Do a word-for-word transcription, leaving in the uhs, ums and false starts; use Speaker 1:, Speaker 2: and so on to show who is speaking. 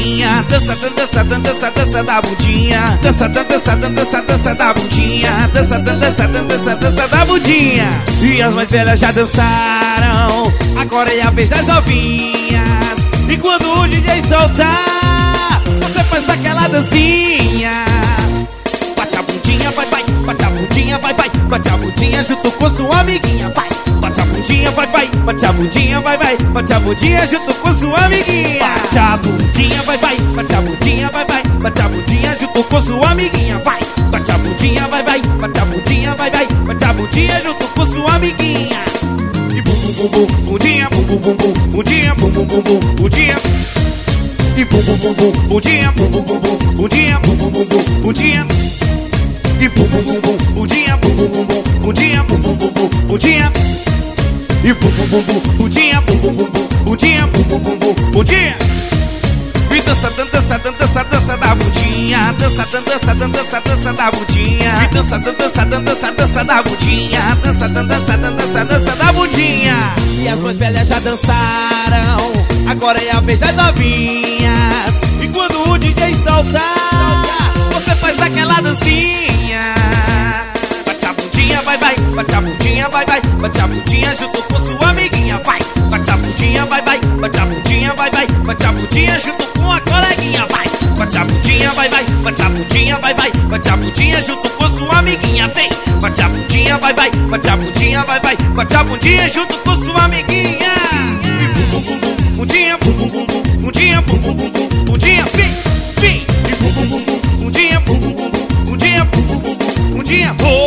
Speaker 1: bundinha. Dança, dança, dança, dança da bundinha. Dança, dança, dança, dança da bundinha. Dança, dança, dança, dança da bundinha. E as mais velhas já dançaram, agora é a vez das novinhas. E quando o D J soltar, você faz aquela dancinha. Bate a bundinha, vai, vai. Bate a bundinha, vai, vai. Bate a bundinha junto com sua amiguinha, vai. Bate a bundinha, vai, vai. Bate a bundinha, vai, vai. Bate a bundinha junto com sua amiguinha. Bate a bundinha, vai, vai. Bate a bundinha, vai, vai. Bate a bundinha junto com sua amiguinha, vai. Bate a bundinha, vai, vai. Bate a bundinha, vai, vai. Bate a bundinha junto com sua amiguinha. E bum bum bum bum, bundinha, bum bum bum bum, bundinha, bum bum bum bum, bundinha. E bum bum bum bum, bundinha, bum bum bum bum, bundinha, bum bum bum bum, bundinha. E bum bum bum bum, bundinha, bum bum bum bum, bundinha, bum bum bum bum, bundinha. E bum bum bum bum, bundinha, bum bum bum bum, bundinha, bum bum bum bum, bundinha. E dança, dança, dança, dança da bundinha. Dança, dança, dança, dança da bundinha. E dança, dança, dança, dança da bundinha. Dança, dança, dança, dança da bundinha. E as mais velhas já dançaram, agora é a vez das novinhas. E quando o D J soltar, você faz aquela dancinha. Bate a bundinha, vai, vai. Bate a bundinha, vai, vai. Bate a bundinha junto com sua amiguinha, vai. Bate a bundinha, vai, vai. Bate a bundinha, vai, vai. Bate a bundinha junto com a coleguinha, vai. Bate a bundinha, vai, vai. Bate a bundinha, vai, vai. Bate a bundinha junto com sua amiguinha, vem. Bate a bundinha, vai, vai. Bate a bundinha, vai, vai. Bate a bundinha junto com sua amiguinha. E bum bum bum bum, bundinha, bum bum bum bum, bundinha, bum bum bum bum, bundinha, vem, vem. E bum bum bum bum, bundinha, bum bum bum bum, bundinha, bum bum bum bum, bundinha, oh.